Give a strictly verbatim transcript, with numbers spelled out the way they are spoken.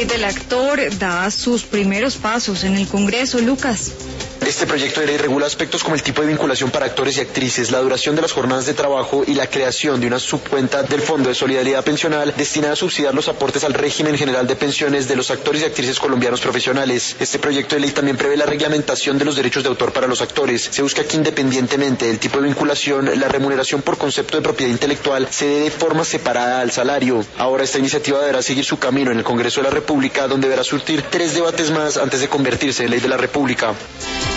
ley del actor da sus primeros pasos en el Congreso. Lucas. Este proyecto de ley regula aspectos como el tipo de vinculación para actores y actrices, la duración de las jornadas de trabajo y la creación de una subcuenta del Fondo de Solidaridad Pensional destinada a subsidiar los aportes al régimen general de pensiones de los actores y actrices colombianos profesionales. Este proyecto de ley también prevé la reglamentación de los derechos de autor para los actores. Se busca que, independientemente del tipo de vinculación, la remuneración por concepto de propiedad intelectual se dé de forma separada al salario. Ahora esta iniciativa deberá seguir su camino en el Congreso de la República, donde deberá surtir tres debates más antes de convertirse en ley de la República.